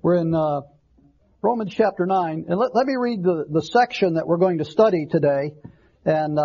We're in Romans chapter 9. And let me read the section that we're going to study today. And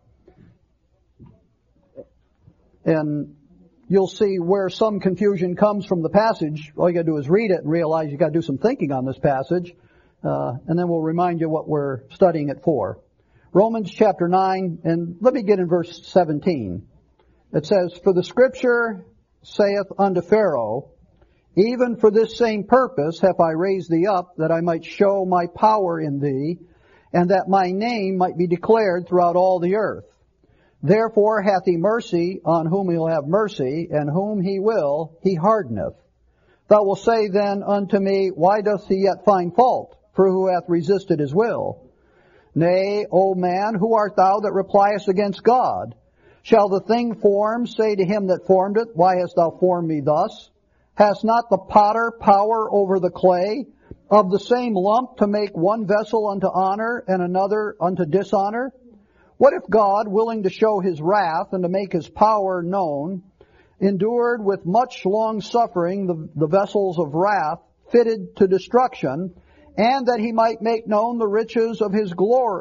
you'll see where some confusion comes from the passage. All you got to do is read it and realize you got to do some thinking on this passage. And then we'll remind you what we're studying it for. Romans chapter 9, and let me get in verse 17. It says, "For the scripture saith unto Pharaoh, even for this same purpose have I raised thee up, that I might show my power in thee, and that my name might be declared throughout all the earth. Therefore hath he mercy on whom he will have mercy, and whom he will he hardeneth. Thou wilt say then unto me, why doth he yet find fault? For who hath resisted his will? Nay, O man, who art thou that repliest against God? Shall the thing formed say to him that formed it, why hast thou formed me thus? Has not the potter power over the clay, of the same lump to make one vessel unto honor and another unto dishonor? What if God, willing to show his wrath and to make his power known, endured with much long suffering the vessels of wrath fitted to destruction, and that he might make known the riches of his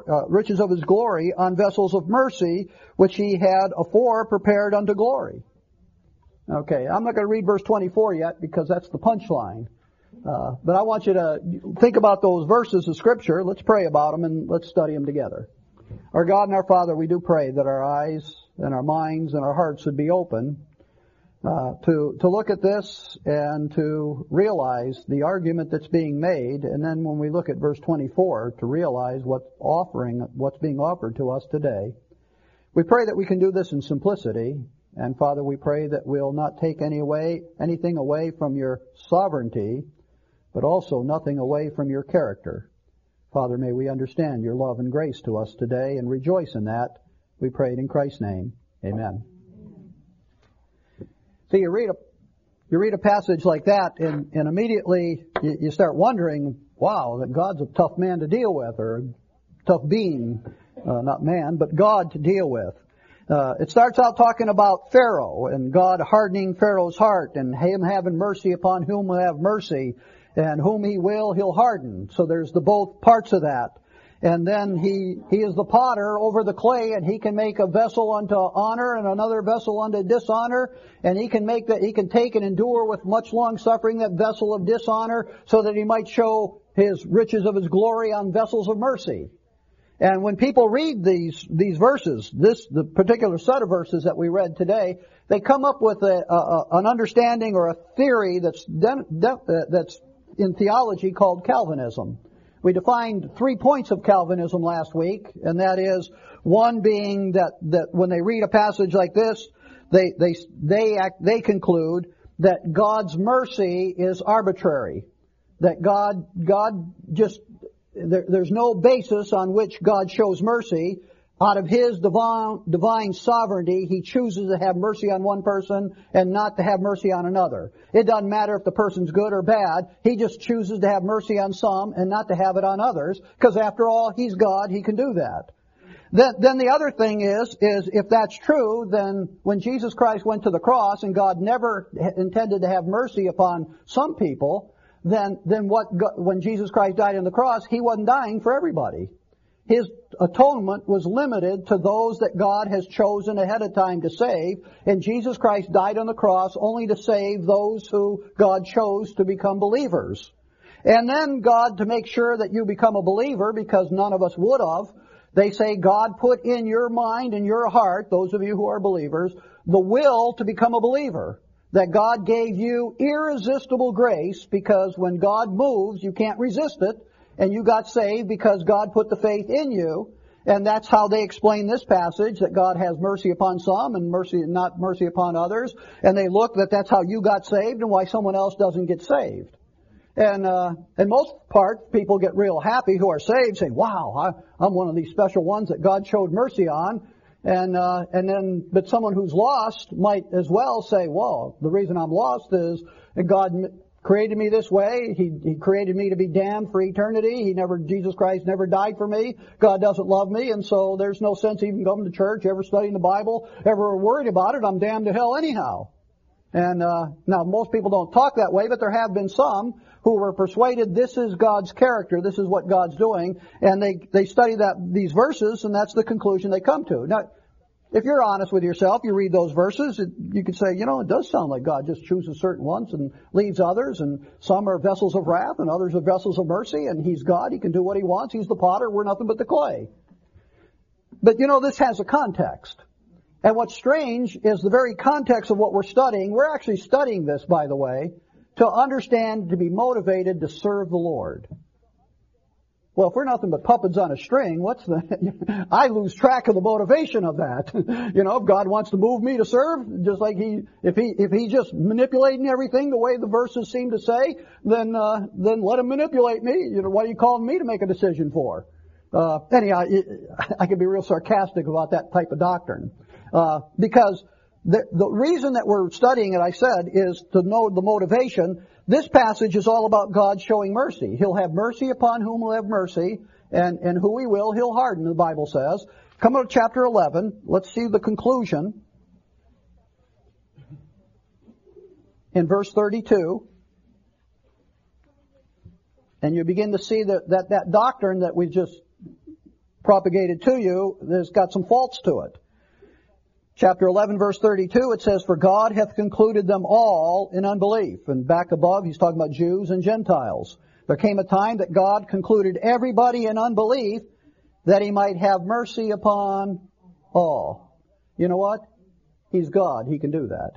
glory on vessels of mercy, which he had afore prepared unto glory?" Okay, I'm not going to read verse 24 yet because that's the punchline. But I want you to think about those verses of Scripture. Let's pray about them and let's study them together. Our God and our Father, we do pray that our eyes and our minds and our hearts would be open to look at this and to realize the argument that's being made, and then when we look at verse 24, to realize what's being offered to us today. We pray that we can do this in simplicity. And Father, we pray that we'll not take anything away from your sovereignty, but also nothing away from your character. Father, may we understand your love and grace to us today and rejoice in that. We pray it in Christ's name. Amen. So you read a passage like that, and immediately you start wondering, wow, that God's a tough man to deal with, or a tough being, not man, but God to deal with. It starts out talking about Pharaoh and God hardening Pharaoh's heart and him having mercy upon whom will have mercy, and whom he will, he'll harden. So there's the both parts of that. And then he is the potter over the clay, and he can make a vessel unto honor and another vessel unto dishonor, and he can take and endure with much long suffering that vessel of dishonor, so that he might show his riches of his glory on vessels of mercy. And when people read these verses, the particular set of verses that we read today, they come up with an understanding or a theory that's in theology called Calvinism. We defined 3 points of Calvinism last week, and that is one being that when they read a passage like this, they conclude that God's mercy is arbitrary, that God just there's no basis on which God shows mercy. Out of His divine sovereignty, He chooses to have mercy on one person and not to have mercy on another. It doesn't matter if the person's good or bad. He just chooses to have mercy on some and not to have it on others, because after all, He's God. He can do that. Then the other thing is if that's true, then when Jesus Christ went to the cross and God never intended to have mercy upon some people, then when Jesus Christ died on the cross, He wasn't dying for everybody. His atonement was limited to those that God has chosen ahead of time to save, and Jesus Christ died on the cross only to save those who God chose to become believers. And then God, to make sure that you become a believer, because none of us would have, they say God put in your mind and your heart, those of you who are believers, the will to become a believer. That God gave you irresistible grace, because when God moves, you can't resist it, and you got saved because God put the faith in you. And that's how they explain this passage, that God has mercy upon some and not mercy upon others. And they look that's how you got saved and why someone else doesn't get saved. And most part, people get real happy who are saved, saying, wow, I'm one of these special ones that God showed mercy on. But someone who's lost might as well say, well, the reason I'm lost is God created me this way. He created me to be damned for eternity. Jesus Christ never died for me. God doesn't love me, and so there's no sense even coming to church, ever studying the Bible, ever worried about it. I'm damned to hell anyhow. And now most people don't talk that way, but there have been some who were persuaded this is God's character, this is what God's doing, and they study these verses, and that's the conclusion they come to. Now, if you're honest with yourself, you read those verses, you could say, it does sound like God just chooses certain ones and leaves others, and some are vessels of wrath and others are vessels of mercy, and He's God, He can do what He wants, He's the potter, we're nothing but the clay. But this has a context. And what's strange is the very context of what we're studying. We're actually studying this, by the way, to understand, to be motivated to serve the Lord. Well, if we're nothing but puppets on a string, I lose track of the motivation of that. If God wants to move me to serve, just like if He just manipulating everything the way the verses seem to say, then let Him manipulate me. What are you calling me to make a decision for? Anyhow, I can be real sarcastic about that type of doctrine. Because the reason that we're studying it, I said, is to know the motivation. This passage is all about God showing mercy. He'll have mercy upon whom He'll have mercy, and who He will, He'll harden, the Bible says. Come to chapter 11. Let's see the conclusion. In verse 32. And you begin to see that doctrine that we just propagated to you, there's got some faults to it. Chapter 11, verse 32, it says, "For God hath concluded them all in unbelief." And back above, he's talking about Jews and Gentiles. There came a time that God concluded everybody in unbelief that He might have mercy upon all. You know what? He's God. He can do that.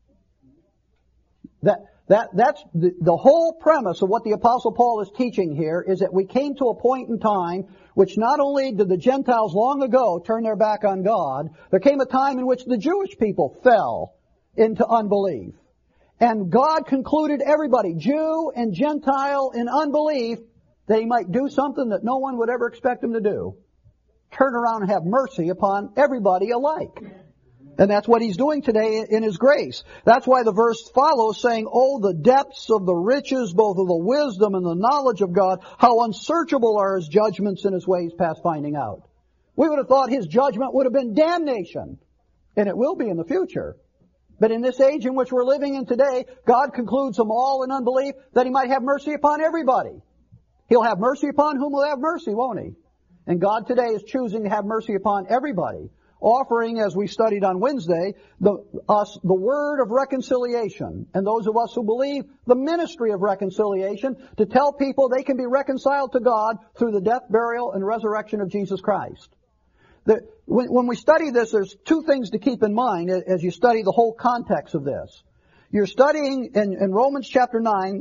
That's the whole premise of what the Apostle Paul is teaching here, is that we came to a point in time which not only did the Gentiles long ago turn their back on God, there came a time in which the Jewish people fell into unbelief. And God concluded everybody, Jew and Gentile, in unbelief, that He might do something that no one would ever expect Him to do. Turn around and have mercy upon everybody alike. And that's what He's doing today in His grace. That's why the verse follows saying, "Oh, the depths of the riches, both of the wisdom and the knowledge of God, how unsearchable are His judgments and His ways past finding out." We would have thought His judgment would have been damnation. And it will be in the future. But in this age in which we're living in today, God concludes them all in unbelief that He might have mercy upon everybody. He'll have mercy upon whom will have mercy, won't He? And God today is choosing to have mercy upon everybody, offering, as we studied on Wednesday, us the word of reconciliation, and those of us who believe the ministry of reconciliation, to tell people they can be reconciled to God through the death, burial, and resurrection of Jesus Christ. When we study this, there's two things to keep in mind as you study the whole context of this. You're studying in Romans chapter 9,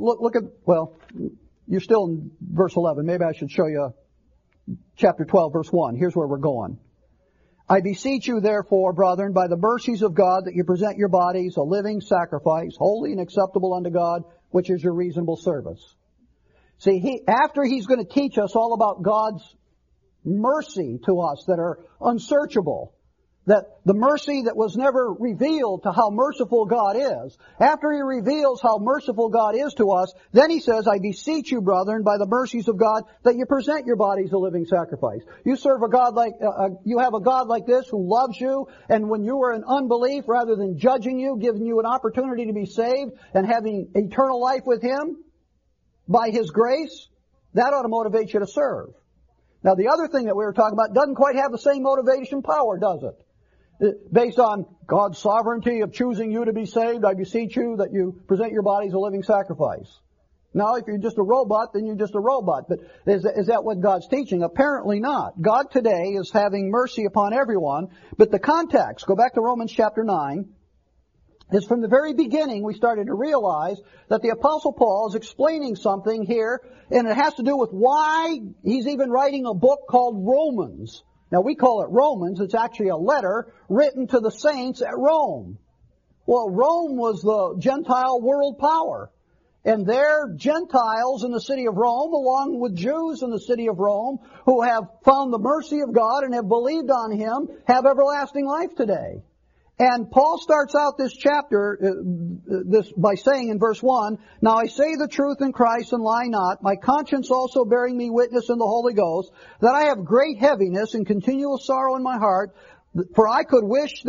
you're still in verse 11. Maybe I should show you chapter 12, verse 1. Here's where we're going. "I beseech you, therefore, brethren, by the mercies of God, that you present your bodies a living sacrifice, holy and acceptable unto God, which is your reasonable service." See, after he's going to teach us all about God's mercy to us that are unsearchable, that the mercy that was never revealed to how merciful God is. After he reveals how merciful God is to us, then he says, "I beseech you, brethren, by the mercies of God, that you present your bodies a living sacrifice." You serve a God you have a God like this who loves you, and when you are in unbelief, rather than judging you, giving you an opportunity to be saved and having eternal life with Him by His grace, that ought to motivate you to serve. Now, the other thing that we were talking about doesn't quite have the same motivation power, does it? Based on God's sovereignty of choosing you to be saved, I beseech you that you present your bodies a living sacrifice. Now, if you're just a robot, then you're just a robot. But is that what God's teaching? Apparently not. God today is having mercy upon everyone. But the context, go back to Romans chapter 9, is from the very beginning we started to realize that the Apostle Paul is explaining something here, and it has to do with why he's even writing a book called Romans. Now, we call it Romans. It's actually a letter written to the saints at Rome. Well, Rome was the Gentile world power. And they're Gentiles in the city of Rome, along with Jews in the city of Rome, who have found the mercy of God and have believed on Him, have everlasting life today. And Paul starts out this chapter by saying in verse 1, "Now I say the truth in Christ and lie not, my conscience also bearing me witness in the Holy Ghost, that I have great heaviness and continual sorrow in my heart, For I could wish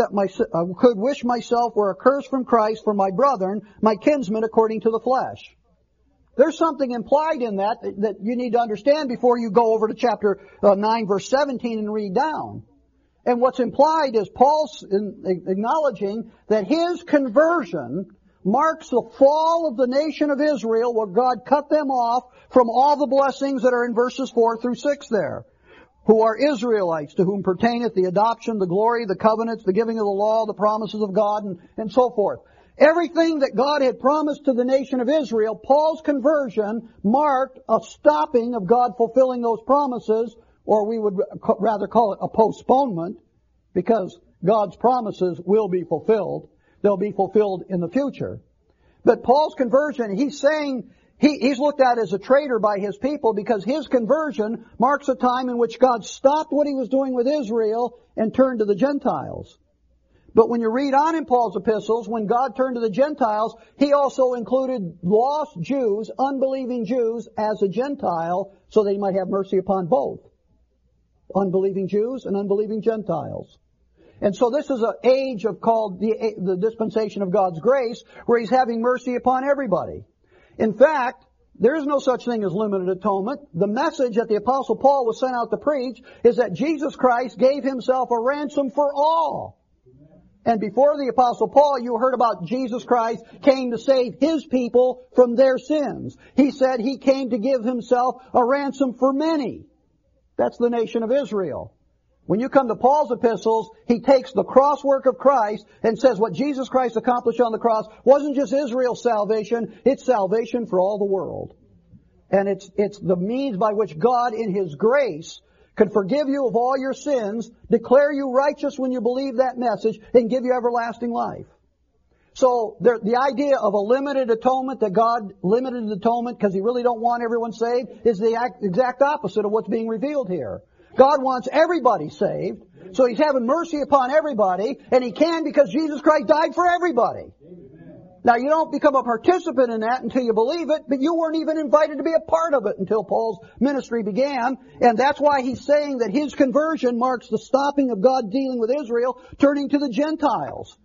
myself were accursed from Christ for my brethren, my kinsmen according to the flesh. There's something implied in that you need to understand before you go over to chapter 9, verse 17 and read down. And what's implied is Paul's acknowledging that his conversion marks the fall of the nation of Israel, where God cut them off from all the blessings that are in verses 4 through 6 there. Who are Israelites, to whom pertaineth the adoption, the glory, the covenants, the giving of the law, the promises of God, and so forth. Everything that God had promised to the nation of Israel, Paul's conversion marked a stopping of God fulfilling those promises, or we would rather call it a postponement, because God's promises will be fulfilled. They'll be fulfilled in the future. But Paul's conversion, he's saying, he's looked at as a traitor by his people because his conversion marks a time in which God stopped what he was doing with Israel and turned to the Gentiles. But when you read on in Paul's epistles, when God turned to the Gentiles, he also included lost Jews, unbelieving Jews, as a Gentile, so that he might have mercy upon both. Unbelieving Jews and unbelieving Gentiles. And so this is an age called the dispensation of God's grace, where he's having mercy upon everybody. In fact, there is no such thing as limited atonement. The message that the Apostle Paul was sent out to preach is that Jesus Christ gave himself a ransom for all. And before the Apostle Paul, you heard about Jesus Christ came to save his people from their sins. He said he came to give himself a ransom for many. That's the nation of Israel. When you come to Paul's epistles, he takes the cross work of Christ and says what Jesus Christ accomplished on the cross wasn't just Israel's salvation, it's salvation for all the world. And it's the means by which God in His grace can forgive you of all your sins, declare you righteous when you believe that message, and give you everlasting life. So the idea of a limited atonement, that God limited atonement because He really don't want everyone saved, is the exact opposite of what's being revealed here. God wants everybody saved, so He's having mercy upon everybody, and He can because Jesus Christ died for everybody. Now, you don't become a participant in that until you believe it, but you weren't even invited to be a part of it until Paul's ministry began, and that's why he's saying that his conversion marks the stopping of God dealing with Israel, turning to the Gentiles.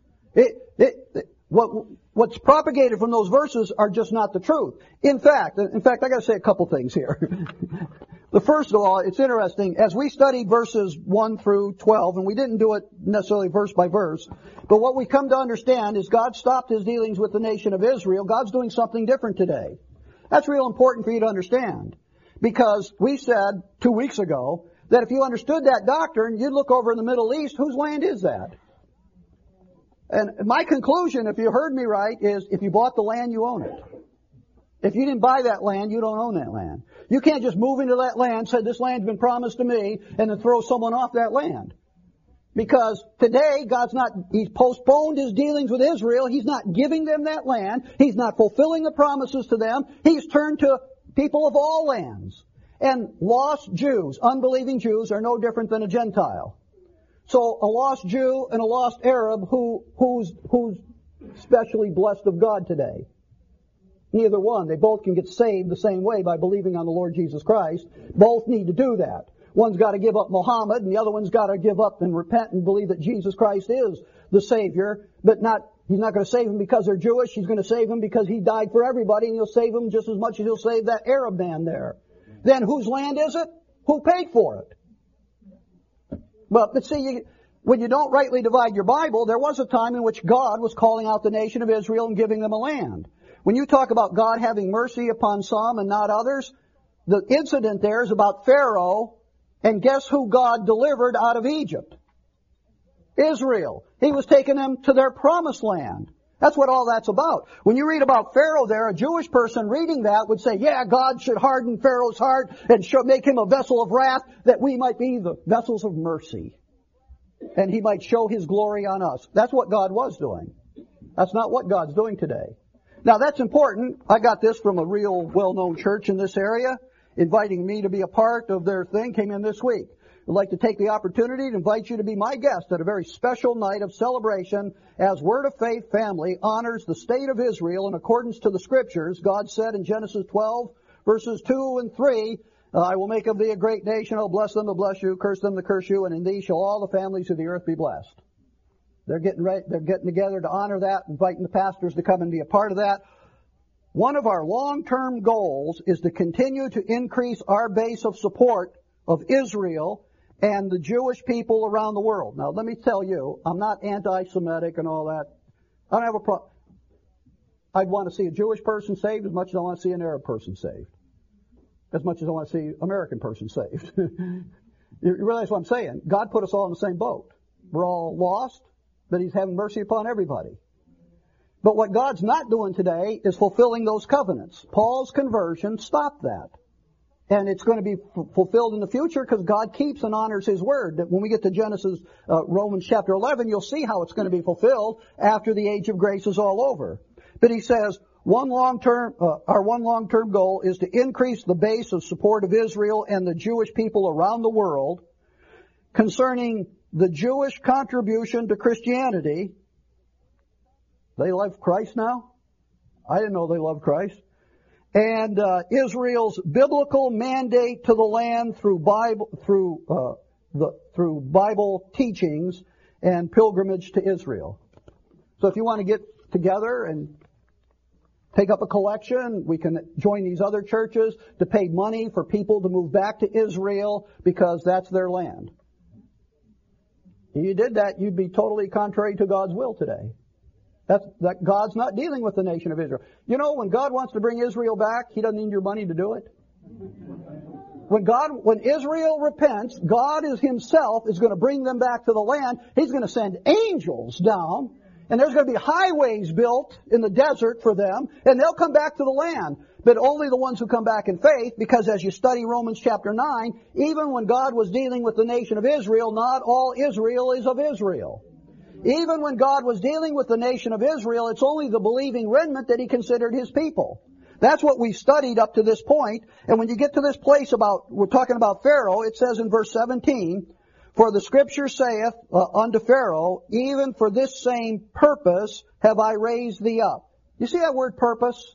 What's propagated from those verses are just not the truth. In fact, I got to say a couple things here. The first of all, it's interesting, as we studied verses 1 through 12, and we didn't do it necessarily verse by verse, but what we come to understand is God stopped His dealings with the nation of Israel. God's doing something different today. That's real important for you to understand, because we said 2 weeks ago that if you understood that doctrine, you'd look over in the Middle East, whose land is that? And my conclusion, if you heard me right, is if you bought the land, you own it. If you didn't buy that land, you don't own that land. You can't just move into that land, say this land's been promised to me, and then throw someone off that land. Because today, He's postponed His dealings with Israel. He's not giving them that land. He's not fulfilling the promises to them. He's turned to people of all lands. And lost Jews, unbelieving Jews, are no different than a Gentile. So a lost Jew and a lost Arab, who's specially blessed of God today? Neither one. They both can get saved the same way by believing on the Lord Jesus Christ. Both need to do that. One's got to give up Muhammad, and the other one's got to give up and repent and believe that Jesus Christ is the Savior, but He's not going to save them because they're Jewish. He's going to save them because He died for everybody, and He'll save them just as much as He'll save that Arab man there. Then whose land is it? Who paid for it? But see, when you don't rightly divide your Bible, there was a time in which God was calling out the nation of Israel and giving them a land. When you talk about God having mercy upon some and not others, the incident there is about Pharaoh, and guess who God delivered out of Egypt? Israel. He was taking them to their promised land. That's what all that's about. When you read about Pharaoh there, a Jewish person reading that would say, yeah, God should harden Pharaoh's heart and make him a vessel of wrath, that we might be the vessels of mercy. And He might show His glory on us. That's what God was doing. That's not what God's doing today. Now that's important. I got this from a real well-known church in this area, inviting me to be a part of their thing, came in this week. I'd like to take the opportunity to invite you to be my guest at a very special night of celebration as Word of Faith family honors the state of Israel in accordance to the Scriptures. God said in Genesis 12, verses 2 and 3, I will make of thee a great nation. I'll bless them to bless you, curse them to curse you, and in thee shall all the families of the earth be blessed. They're getting together to honor that, inviting the pastors to come and be a part of that. One of our long-term goals is to continue to increase our base of support of Israel and the Jewish people around the world. Now, let me tell you, I'm not anti-Semitic and all that. I don't have a problem. I'd want to see a Jewish person saved as much as I want to see an Arab person saved. As much as I want to see an American person saved. You realize what I'm saying? God put us all in the same boat. We're all lost, but He's having mercy upon everybody. But what God's not doing today is fulfilling those covenants. Paul's conversion stopped that. And it's going to be fulfilled in the future because God keeps and honors His word. That when we get to Genesis, Romans chapter 11, you'll see how it's going to be fulfilled after the age of grace is all over. But he says, our one long-term goal is to increase the base of support of Israel and the Jewish people around the world concerning the Jewish contribution to Christianity. They love Christ now? I didn't know they loved Christ. And Israel's biblical mandate to the land through Bible teachings and pilgrimage to Israel. So if you want to get together and take up a collection, we can join these other churches to pay money for people to move back to Israel because that's their land. If you did that, you'd be totally contrary to God's will today. That God's not dealing with the nation of Israel. You know, when God wants to bring Israel back, He doesn't need your money to do it. When Israel repents, God Himself is going to bring them back to the land. He's going to send angels down, and there's going to be highways built in the desert for them, and they'll come back to the land. But only the ones who come back in faith, because as you study Romans chapter 9, even when God was dealing with the nation of Israel, not all Israel is of Israel. Even when God was dealing with the nation of Israel, it's only the believing remnant that He considered His people. That's what we've studied up to this point. And when you get to this place we're talking about Pharaoh, it says in verse 17, for the Scripture saith unto Pharaoh, even for this same purpose have I raised thee up. You see that word purpose?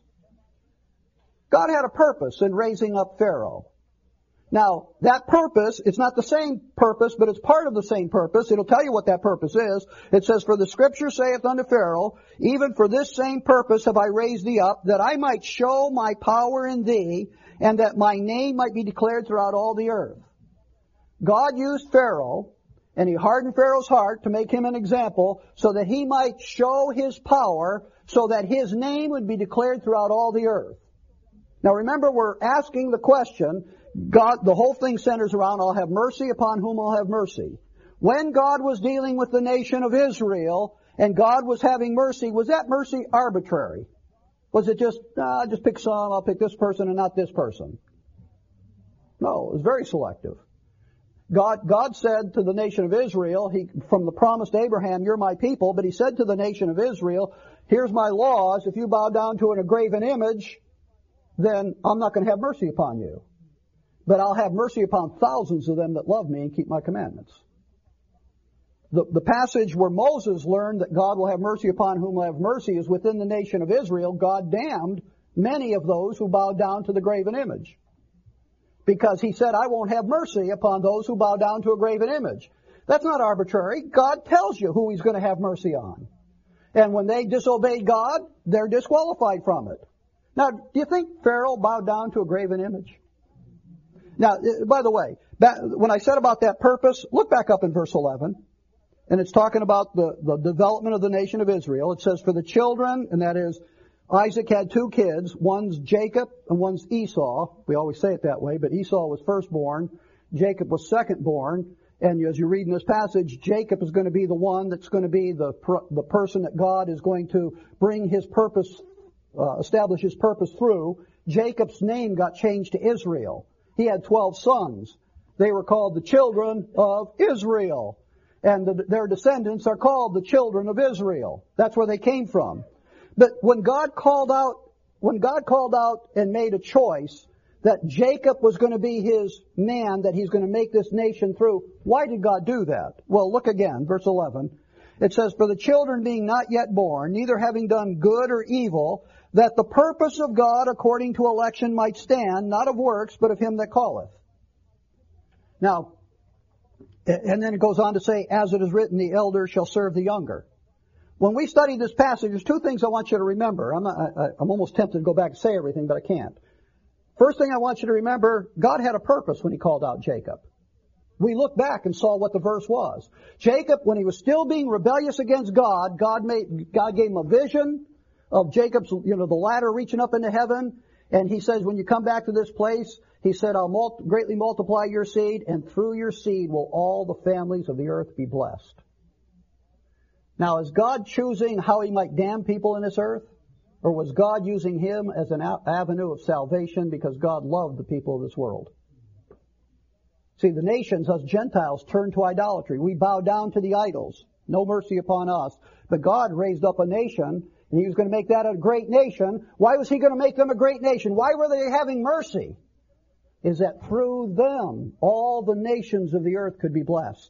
God had a purpose in raising up Pharaoh. Now, that purpose, it's not the same purpose, but it's part of the same purpose. It'll tell you what that purpose is. It says, for the Scripture saith unto Pharaoh, even for this same purpose have I raised thee up, that I might show my power in thee, and that my name might be declared throughout all the earth. God used Pharaoh, and He hardened Pharaoh's heart to make him an example, so that he might show His power, so that His name would be declared throughout all the earth. Now remember, we're asking the question, God, the whole thing centers around, I'll have mercy upon whom I'll have mercy. When God was dealing with the nation of Israel, and God was having mercy, was that mercy arbitrary? Was it just pick some, I'll pick this person and not this person? No, it was very selective. God said to the nation of Israel, from the promise to Abraham, you're my people, but He said to the nation of Israel, here's my laws, if you bow down to a graven image, then I'm not going to have mercy upon you. But I'll have mercy upon thousands of them that love me and keep my commandments. The passage where Moses learned that God will have mercy upon whom will have mercy is within the nation of Israel. God damned many of those who bowed down to the graven image. Because He said, I won't have mercy upon those who bow down to a graven image. That's not arbitrary. God tells you who He's going to have mercy on. And when they disobeyed God, they're disqualified from it. Now, do you think Pharaoh bowed down to a graven image? Now, by the way, when I said about that purpose, look back up in verse 11. And it's talking about the development of the nation of Israel. It says, for the children, and that is, Isaac had two kids. One's Jacob and one's Esau. We always say it that way, but Esau was firstborn. Jacob was secondborn. And as you read in this passage, Jacob is going to be the one that's going to be the person that God is going to bring His purpose, establish His purpose through. Jacob's name got changed to Israel. He had 12 sons. They were called the children of Israel. And their descendants are called the children of Israel. That's where they came from. But when God called out and made a choice that Jacob was going to be His man, that He's going to make this nation through, why did God do that? Well, look again, verse 11. It says, for the children being not yet born, neither having done good or evil, that the purpose of God according to election might stand, not of works, but of him that calleth. Now, and then it goes on to say, as it is written, the elder shall serve the younger. When we study this passage, there's two things I want you to remember. I'm almost tempted to go back and say everything, but I can't. First thing I want you to remember, God had a purpose when he called out Jacob. We look back and saw what the verse was. Jacob, when he was still being rebellious against God, God gave him a vision of Jacob's, the ladder reaching up into heaven. And he says, when you come back to this place, he said, I'll greatly multiply your seed, and through your seed will all the families of the earth be blessed. Now, is God choosing how he might damn people in this earth? Or was God using him as an avenue of salvation because God loved the people of this world? See, the nations, us Gentiles, turned to idolatry. We bow down to the idols. No mercy upon us. But God raised up a nation, and he was going to make that a great nation. Why was he going to make them a great nation? Why were they having mercy? Is that through them, all the nations of the earth could be blessed.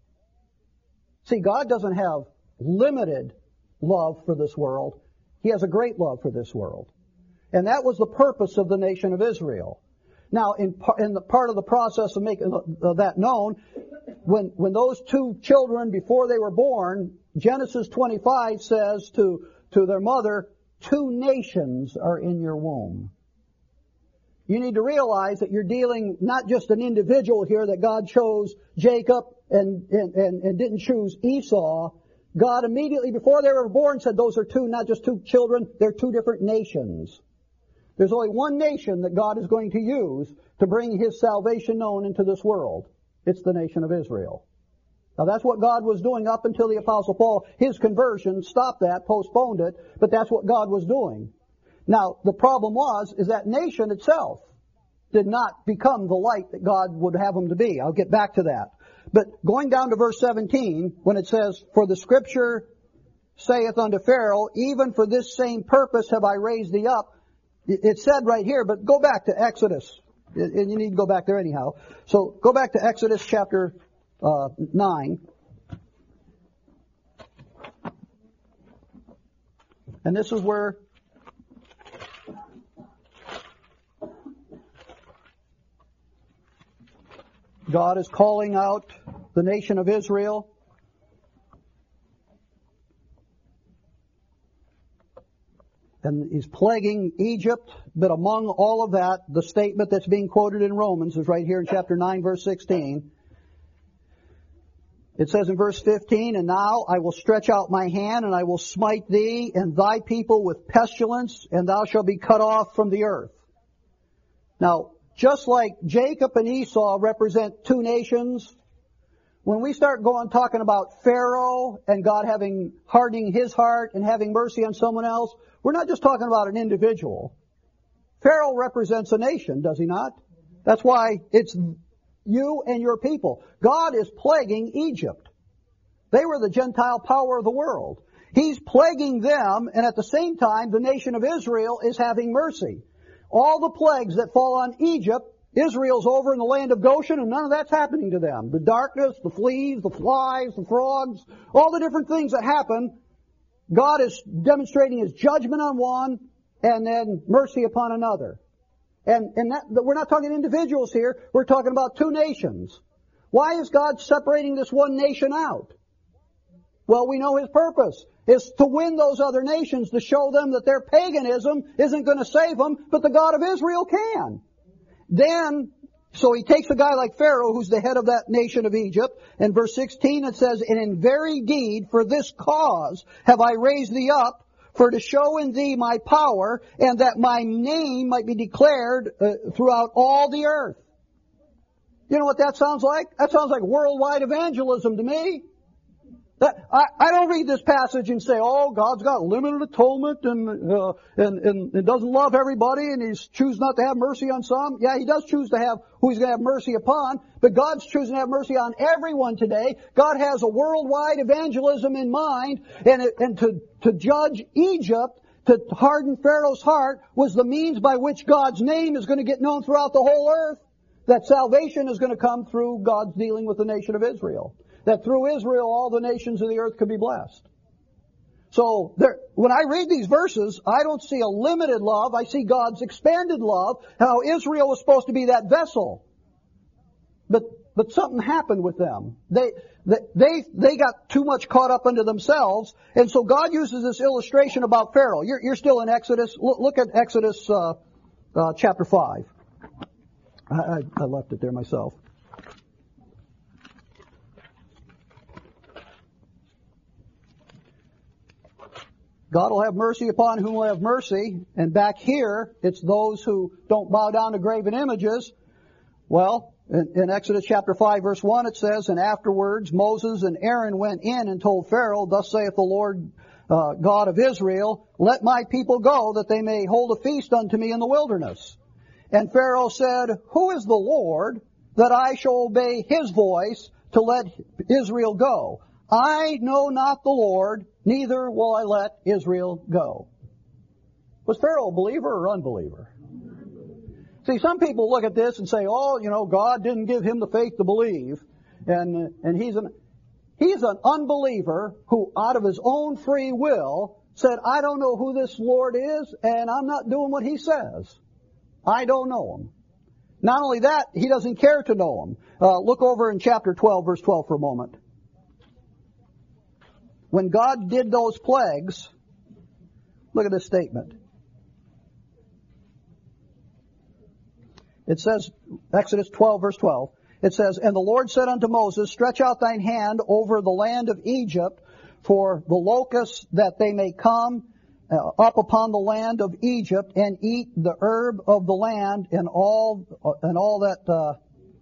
See, God doesn't have limited love for this world. He has a great love for this world. And that was the purpose of the nation of Israel. Now, in the part of the process of making that known, when those two children, before they were born, Genesis 25 says to their mother, 2 nations are in your womb. You need to realize that you're dealing not just an individual here, that God chose Jacob and didn't choose Esau. God immediately, before they were born, said those are not just 2 children, they're 2 different nations. There's only one nation that God is going to use to bring his salvation known into this world. It's the nation of Israel. Now that's what God was doing up until the Apostle Paul. His conversion stopped that, postponed it, but that's what God was doing. Now, the problem is that nation itself did not become the light that God would have them to be. I'll get back to that. But going down to verse 17, when it says, for the scripture saith unto Pharaoh, even for this same purpose have I raised thee up. It's said right here, but go back to Exodus. And you need to go back there anyhow. So go back to Exodus chapter 9. And this is where God is calling out the nation of Israel. And he's plaguing Egypt, but among all of that, the statement that's being quoted in Romans is right here in chapter 9, verse 16. It says in verse 15, and now I will stretch out my hand, and I will smite thee and thy people with pestilence, and thou shalt be cut off from the earth. Now, just like Jacob and Esau represent 2 nations, when we start talking about Pharaoh and God hardening his heart and having mercy on someone else, we're not just talking about an individual. Pharaoh represents a nation, does he not? That's why it's you and your people. God is plaguing Egypt. They were the Gentile power of the world. He's plaguing them, and at the same time, the nation of Israel is having mercy. All the plagues that fall on Egypt, Israel's over in the land of Goshen, and none of that's happening to them. The darkness, the fleas, the flies, the frogs, all the different things that happen, God is demonstrating his judgment on one and then mercy upon another. And that, we're not talking individuals here, we're talking about 2 nations. Why is God separating this one nation out? Well, we know his purpose is to win those other nations, to show them that their paganism isn't going to save them, but the God of Israel can. Then, so he takes a guy like Pharaoh, who's the head of that nation of Egypt. In verse 16 it says, and in very deed for this cause have I raised thee up, for to show in thee my power, and that my name might be declared throughout all the earth. You know what that sounds like? That sounds like worldwide evangelism to me. I don't read this passage and say, oh, God's got limited atonement and doesn't love everybody and he's choosing not to have mercy on some. Yeah, he does choose to have who he's going to have mercy upon, but God's choosing to have mercy on everyone today. God has a worldwide evangelism in mind, and to judge Egypt, to harden Pharaoh's heart, was the means by which God's name is going to get known throughout the whole earth. That salvation is going to come through God's dealing with the nation of Israel. That through Israel all the nations of the earth could be blessed. So when I read these verses, I don't see a limited love. I see God's expanded love, how Israel was supposed to be that vessel. But something happened with them. They got too much caught up into themselves, and so God uses this illustration about Pharaoh. You're still in Exodus. Look at Exodus chapter 5. I left it there myself. God will have mercy upon whom will have mercy. And back here, it's those who don't bow down to graven images. Well, in Exodus chapter 5, verse 1, it says, "And afterwards Moses and Aaron went in and told Pharaoh, Thus saith the Lord God of Israel, Let my people go, that they may hold a feast unto me in the wilderness. And Pharaoh said, Who is the Lord, that I shall obey his voice to let Israel go? I know not the Lord, neither will I let Israel go." Was Pharaoh a believer or unbeliever? See, some people look at this and say, God didn't give him the faith to believe. And he's an unbeliever who, out of his own free will, said, I don't know who this Lord is, and I'm not doing what he says. I don't know him. Not only that, he doesn't care to know him. Look over in chapter 12, verse 12 for a moment. When God did those plagues, look at this statement. It says, Exodus 12, verse 12, it says, "And the Lord said unto Moses, Stretch out thine hand over the land of Egypt for the locusts, that they may come up upon the land of Egypt and eat the herb of the land and all that.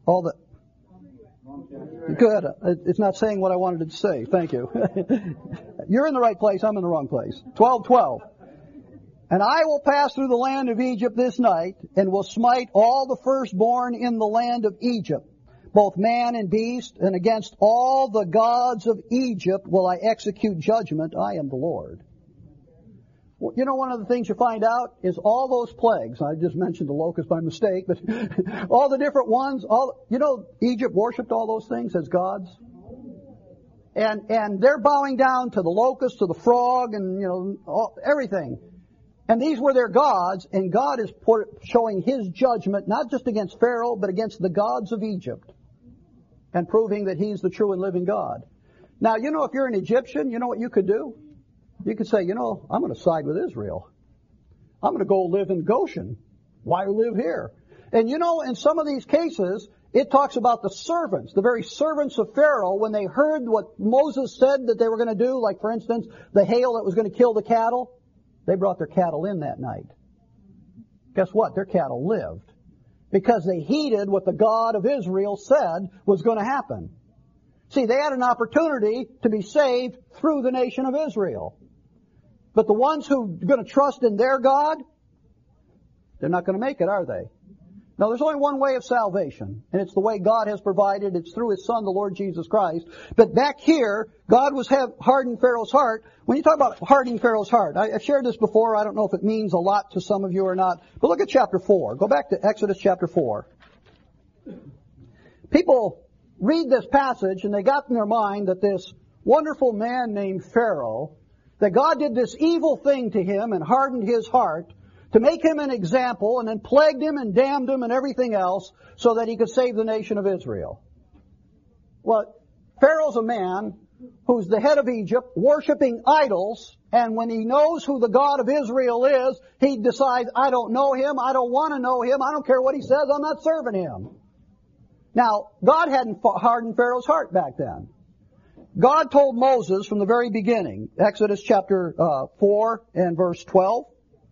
Good. It's not saying what I wanted it to say. Thank you. You're in the right place. I'm in the wrong place. 12:12. "And I will pass through the land of Egypt this night, and will smite all the firstborn in the land of Egypt, both man and beast, and against all the gods of Egypt will I execute judgment. I am the Lord." Well, one of the things you find out is all those plagues. I just mentioned the locust by mistake, but all the different ones, Egypt worshipped all those things as gods. And they're bowing down to the locust, to the frog, and, everything. And these were their gods, and God is showing his judgment, not just against Pharaoh, but against the gods of Egypt, and proving that he's the true and living God. Now, if you're an Egyptian, you know what you could do? You could say, I'm going to side with Israel. I'm going to go live in Goshen. Why live here? And in some of these cases, it talks about the servants, the very servants of Pharaoh, when they heard what Moses said that they were going to do, like, for instance, the hail that was going to kill the cattle, they brought their cattle in that night. Guess what? Their cattle lived. Because they heeded what the God of Israel said was going to happen. See, they had an opportunity to be saved through the nation of Israel. But the ones who are going to trust in their God, they're not going to make it, are they? Now, there's only one way of salvation, and it's the way God has provided. It's through His Son, the Lord Jesus Christ. But back here, God was hardening Pharaoh's heart. When you talk about hardening Pharaoh's heart, I've shared this before. I don't know if it means a lot to some of you or not. But look at chapter 4. Go back to Exodus chapter 4. People read this passage, and they got in their mind that this wonderful man named Pharaoh, that God did this evil thing to him and hardened his heart to make him an example, and then plagued him and damned him and everything else so that he could save the nation of Israel. Well, Pharaoh's a man who's the head of Egypt, worshiping idols, and when he knows who the God of Israel is, he decides, I don't know him, I don't want to know him, I don't care what he says, I'm not serving him. Now, God hadn't hardened Pharaoh's heart back then. God told Moses from the very beginning, Exodus chapter 4 and verse 12.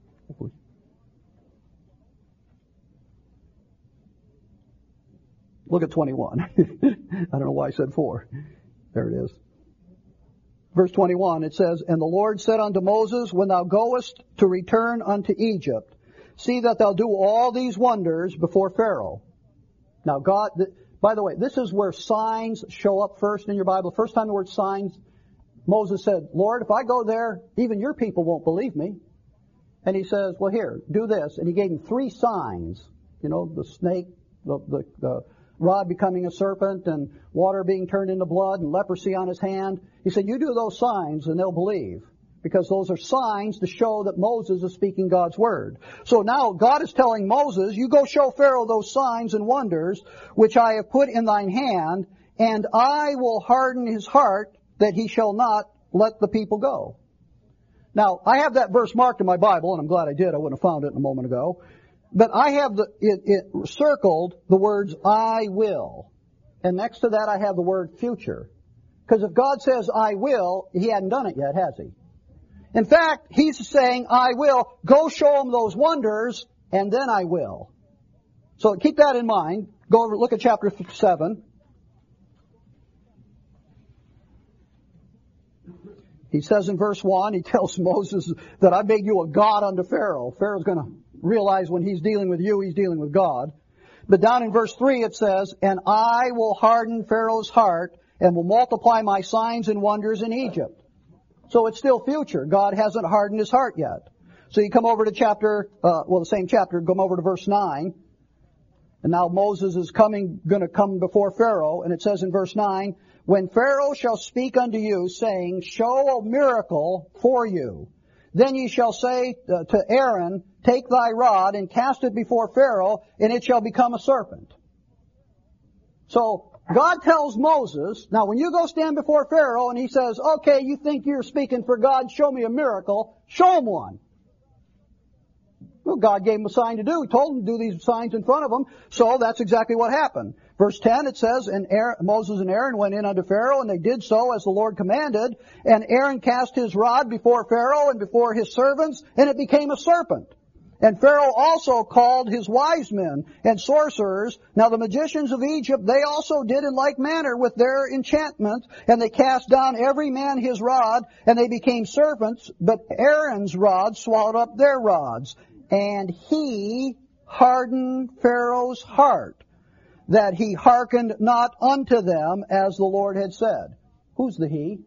Look at 21. I don't know why I said 4. There it is. Verse 21, it says, "And the Lord said unto Moses, When thou goest to return unto Egypt, see that thou do all these wonders before Pharaoh." Now God, by the way, this is where signs show up first in your Bible. First time the word signs, Moses said, "Lord, if I go there, even your people won't believe me." And he says, well, here, do this. And he gave him 3 signs. The snake, the rod becoming a serpent, and water being turned into blood, and leprosy on his hand. He said, you do those signs and they'll believe. because those are signs to show that Moses is speaking God's word. So now God is telling Moses, you go show Pharaoh those signs and wonders which I have put in thine hand, and I will harden his heart that he shall not let the people go. Now, I have that verse marked in my Bible, and I'm glad I did. I wouldn't have found it a moment ago. But I have it circled the words, I will. And next to that I have the word future. Because if God says, I will, He hadn't done it yet, has He? In fact, He's saying, I will. Go show them those wonders, and then I will. So keep that in mind. Go over, look at chapter 7. He says in verse 1, he tells Moses that I made you a god unto Pharaoh. Pharaoh's going to realize when he's dealing with you, he's dealing with God. But down in verse 3 it says, and I will harden Pharaoh's heart and will multiply my signs and wonders in Egypt. So it's still future. God hasn't hardened his heart yet. So you come over to the same chapter, come over to verse 9. And now Moses is going to come before Pharaoh, and it says in verse 9, when Pharaoh shall speak unto you, saying, show a miracle for you, then ye shall say to Aaron, take thy rod and cast it before Pharaoh, and it shall become a serpent. So God tells Moses, now when you go stand before Pharaoh and he says, okay, you think you're speaking for God, show me a miracle, show him one. Well, God gave him a sign to do. He told him to do these signs in front of him. So that's exactly what happened. Verse 10, it says, and Moses and Aaron went in unto Pharaoh, and they did so as the Lord commanded. And Aaron cast his rod before Pharaoh and before his servants, and it became a serpent. And Pharaoh also called his wise men and sorcerers. Now the magicians of Egypt, they also did in like manner with their enchantment, and they cast down every man his rod, and they became serpents. But Aaron's rod swallowed up their rods. And he hardened Pharaoh's heart, that he hearkened not unto them as the Lord had said. Who's the he?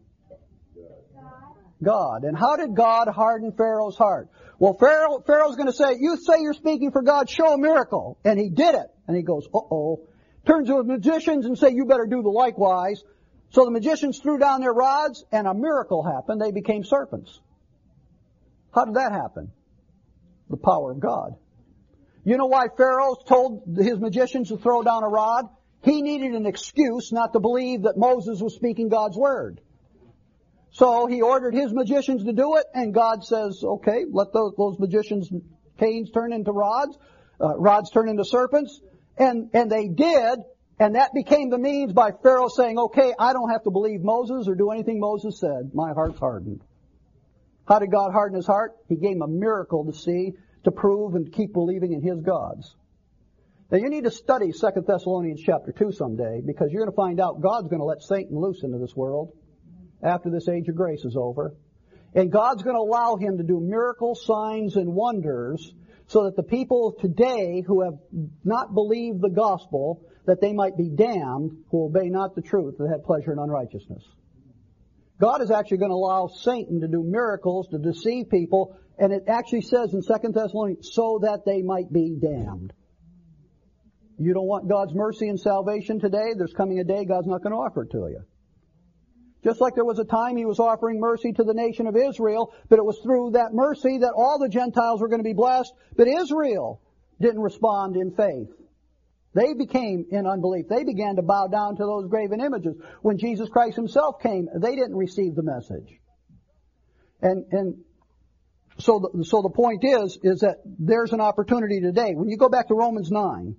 God. And how did God harden Pharaoh's heart? Well, Pharaoh's going to say, you say you're speaking for God, show a miracle. And he did it. And he goes, uh-oh. Turns to the magicians and say, you better do the likewise. So the magicians threw down their rods, and a miracle happened. They became serpents. How did that happen? The power of God. You know why Pharaoh told his magicians to throw down a rod? He needed an excuse not to believe that Moses was speaking God's word. So he ordered his magicians to do it, and God says, okay, let those magicians' canes turn into rods, rods turn into serpents, and they did, and that became the means by Pharaoh saying, okay, I don't have to believe Moses or do anything Moses said. My heart's hardened. How did God harden his heart? He gave him a miracle to see, to prove, and keep believing in his gods. Now you need to study 2 Thessalonians chapter 2 someday, because you're going to find out God's going to let Satan loose into this world after this age of grace is over. And God's going to allow him to do miracles, signs, and wonders so that the people today who have not believed the gospel, that they might be damned, who obey not the truth, that have pleasure in unrighteousness. God is actually going to allow Satan to do miracles to deceive people, and it actually says in 2 Thessalonians, so that they might be damned. You don't want God's mercy and salvation today? There's coming a day God's not going to offer it to you. Just like there was a time He was offering mercy to the nation of Israel, but it was through that mercy that all the Gentiles were going to be blessed, but Israel didn't respond in faith. They became in unbelief. They began to bow down to those graven images. When Jesus Christ Himself came, they didn't receive the message. And so the point is that there's an opportunity today. When you go back to Romans 9,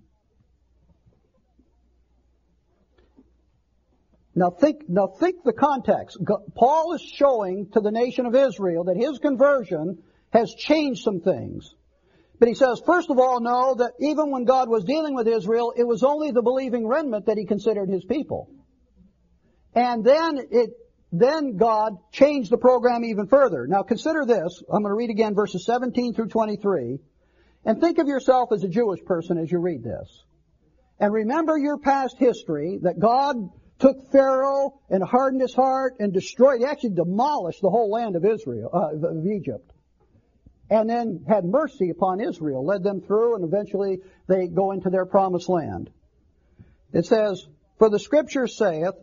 Now think the context. Paul is showing to the nation of Israel that his conversion has changed some things. But he says, first of all, know that even when God was dealing with Israel, it was only the believing remnant that He considered His people. And then God changed the program even further. Now consider this. I'm going to read again verses 17 through 23. And think of yourself as a Jewish person as you read this. And remember your past history, that God took Pharaoh and hardened his heart and destroyed, He actually demolished the whole land of of Egypt. And then had mercy upon Israel, led them through, and eventually they go into their promised land. It says, for the Scripture saith,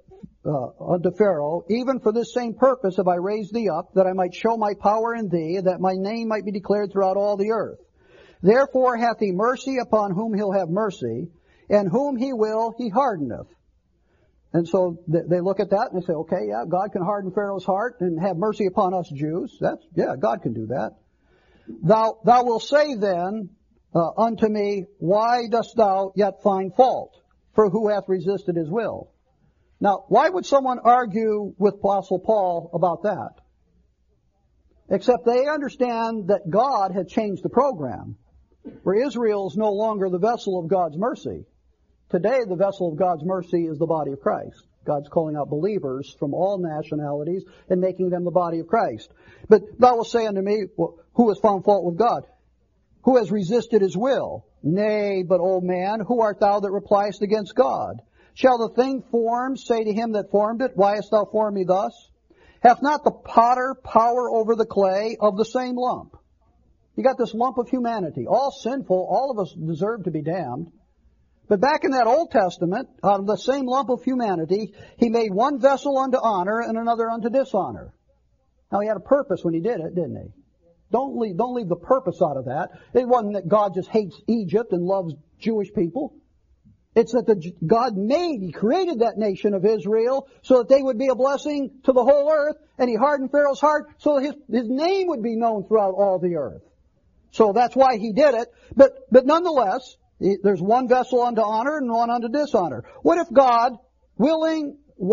unto Pharaoh, even for this same purpose have I raised thee up, that I might show my power in thee, that my name might be declared throughout all the earth. Therefore hath he mercy upon whom he'll have mercy, and whom he will he hardeneth. And so they look at that and they say, okay, yeah, God can harden Pharaoh's heart and have mercy upon us Jews. God can do that. Thou wilt say then unto me, why dost thou yet find fault? For who hath resisted his will? Now, why would someone argue with Apostle Paul about that? Except they understand that God had changed the program, where Israel is no longer the vessel of God's mercy. Today, the vessel of God's mercy is the body of Christ. God's calling out believers from all nationalities and making them the body of Christ. But thou wilt say unto me, well, who has found fault with God? Who has resisted his will? Nay, but, O man, who art thou that repliest against God? Shall the thing formed say to him that formed it, why hast thou formed me thus? Hath not the potter power over the clay of the same lump? You got this lump of humanity, all sinful, all of us deserve to be damned. But back in that Old Testament, out of the same lump of humanity, he made one vessel unto honor and another unto dishonor. Now, he had a purpose when he did it, didn't he? Don't leave the purpose out of that. It wasn't that God just hates Egypt and loves Jewish people. It's that He created that nation of Israel so that they would be a blessing to the whole earth, and he hardened Pharaoh's heart so that his name would be known throughout all the earth. So that's why he did it. But nonetheless, there's one vessel unto honor and one unto dishonor. What if God, willing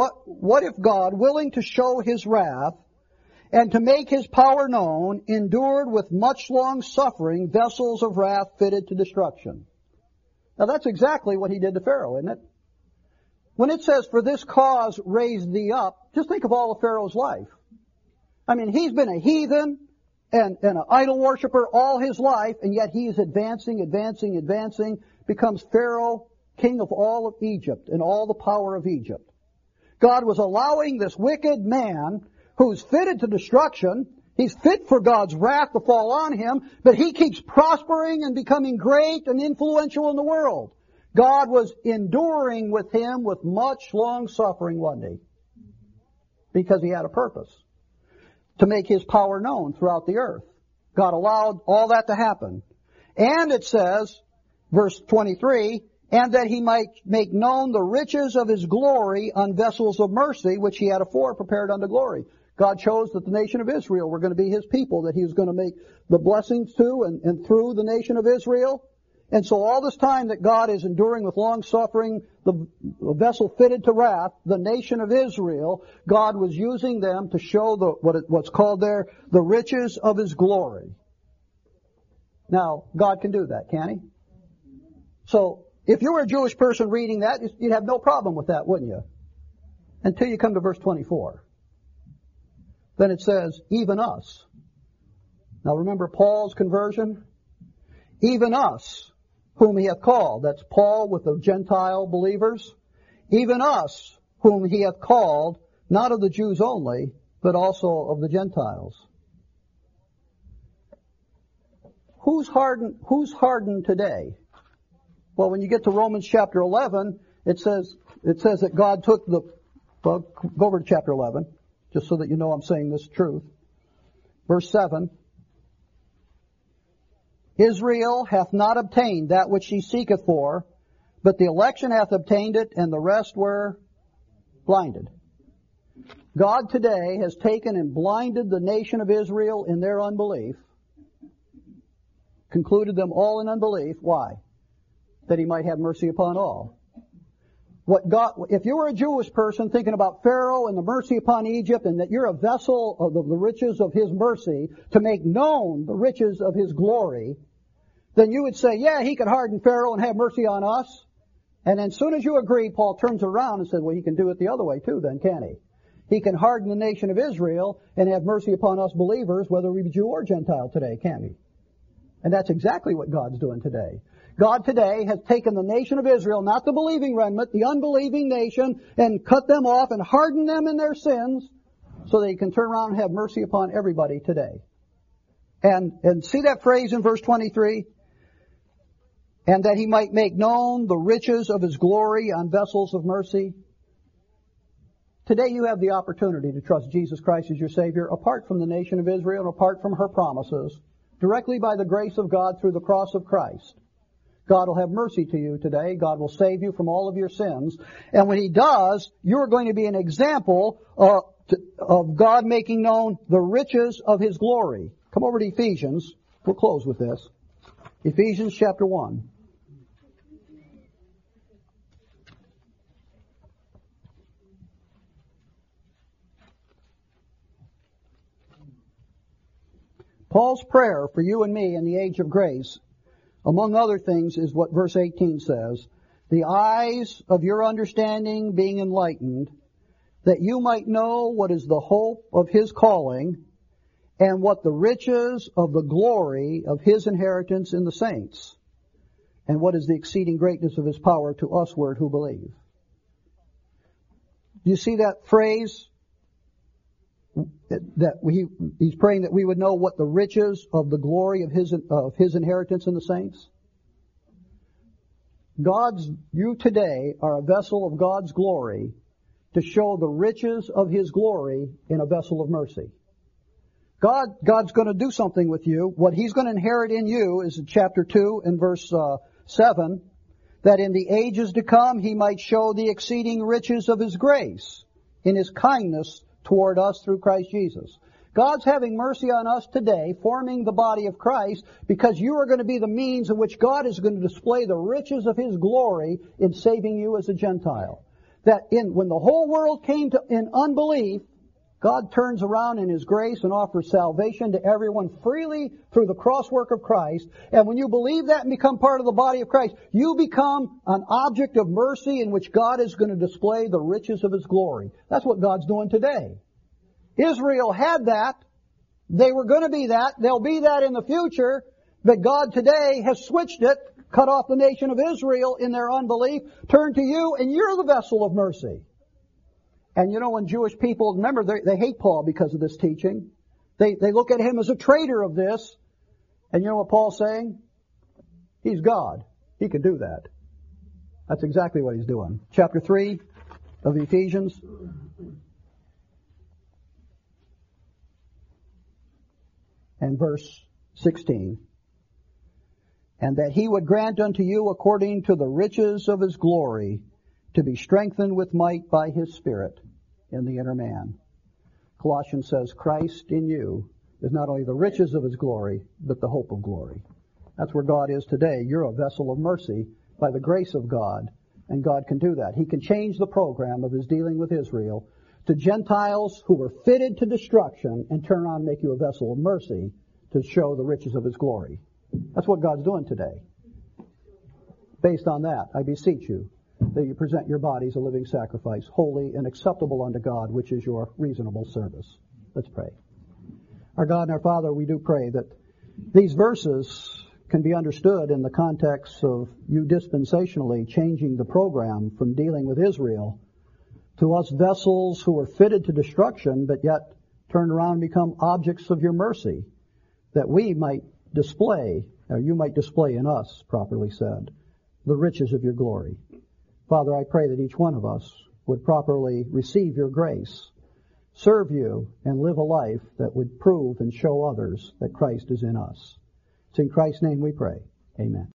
to show his wrath and to make his power known, endured with much long suffering vessels of wrath fitted to destruction? Now that's exactly what he did to Pharaoh, isn't it? When it says, for this cause raised thee up, just think of all of Pharaoh's life. I mean, he's been a heathen and an idol worshiper all his life, and yet he is advancing, becomes Pharaoh, king of all of Egypt and all the power of Egypt. God was allowing this wicked man who's fitted to destruction, he's fit for God's wrath to fall on him, but he keeps prospering and becoming great and influential in the world. God was enduring with him with much long suffering, wasn't he? Because he had a purpose. To make his power known throughout the earth. God allowed all that to happen. And it says, verse 23, and that he might make known the riches of his glory on vessels of mercy, which he had afore prepared unto glory. God chose that the nation of Israel were going to be his people, that he was going to make the blessings to and through the nation of Israel. And so all this time that God is enduring with long suffering, the vessel fitted to wrath, the nation of Israel, God was using them to show what's called there, the riches of his glory. Now, God can do that, can he? So, if you were a Jewish person reading that, you'd have no problem with that, wouldn't you? Until you come to verse 24. Then it says, even us. Now remember Paul's conversion? Even us, whom he hath called. That's Paul with the Gentile believers. Even us, whom he hath called, not of the Jews only, but also of the Gentiles. Who's hardened today? Well, when you get to Romans chapter 11, it says that God took go over to chapter 11, just so that you know I'm saying this truth. Verse 7. Israel hath not obtained that which she seeketh for, but the election hath obtained it, and the rest were blinded. God today has taken and blinded the nation of Israel in their unbelief, concluded them all in unbelief. Why? That he might have mercy upon all. If you were a Jewish person thinking about Pharaoh and the mercy upon Egypt, and that you're a vessel of the riches of his mercy to make known the riches of his glory, then you would say, yeah, he could harden Pharaoh and have mercy on us. And then as soon as you agree, Paul turns around and says, well, he can do it the other way too then, can't he? He can harden the nation of Israel and have mercy upon us believers, whether we be Jew or Gentile today, can't he? And that's exactly what God's doing today. God today has taken the nation of Israel, not the believing remnant, the unbelieving nation, and cut them off and hardened them in their sins so that he can turn around and have mercy upon everybody today. And see that phrase in verse 23? And that he might make known the riches of his glory on vessels of mercy. Today you have the opportunity to trust Jesus Christ as your Savior apart from the nation of Israel and apart from her promises, directly by the grace of God through the cross of Christ. God will have mercy to you today. God will save you from all of your sins. And when He does, you're going to be an example of God making known the riches of His glory. Come over to Ephesians. We'll close with this. Ephesians chapter 1. Paul's prayer for you and me in the age of grace, among other things, is what verse 18 says. The eyes of your understanding being enlightened, that you might know what is the hope of His calling, and what the riches of the glory of His inheritance in the saints, and what is the exceeding greatness of His power to usward who believe. Do you see that phrase? That He's praying that we would know what the riches of the glory of His inheritance in the saints. You today are a vessel of God's glory to show the riches of His glory in a vessel of mercy. God's going to do something with you. What He's going to inherit in you is in chapter 2 and verse 7, that in the ages to come He might show the exceeding riches of His grace in His kindness toward us through Christ Jesus. God's having mercy on us today, forming the body of Christ, because you are going to be the means in which God is going to display the riches of His glory in saving you as a Gentile. That when the whole world came in unbelief, God turns around in His grace and offers salvation to everyone freely through the cross work of Christ. And when you believe that and become part of the body of Christ, you become an object of mercy in which God is going to display the riches of His glory. That's what God's doing today. Israel had that. They were going to be that. They'll be that in the future. But God today has switched it, cut off the nation of Israel in their unbelief, turned to you, and you're the vessel of mercy. And you know, when Jewish people, remember, they hate Paul because of this teaching. They look at him as a traitor of this. And you know what Paul's saying? He's God. He can do that. That's exactly what he's doing. Chapter 3 of Ephesians. And verse 16. And that He would grant unto you according to the riches of His glory, to be strengthened with might by His Spirit in the inner man. Colossians says, Christ in you is not only the riches of His glory, but the hope of glory. That's where God is today. You're a vessel of mercy by the grace of God, and God can do that. He can change the program of His dealing with Israel to Gentiles who were fitted to destruction and turn around and make you a vessel of mercy to show the riches of His glory. That's what God's doing today. Based on that, I beseech you that you present your bodies a living sacrifice, holy and acceptable unto God, which is your reasonable service. Let's pray. Our God and our Father, we do pray that these verses can be understood in the context of you dispensationally changing the program from dealing with Israel to us vessels who are fitted to destruction, but yet turn around and become objects of your mercy, that we might display, or you might display in us, properly said, the riches of your glory. Father, I pray that each one of us would properly receive your grace, serve you, and live a life that would prove and show others that Christ is in us. It's in Christ's name we pray. Amen.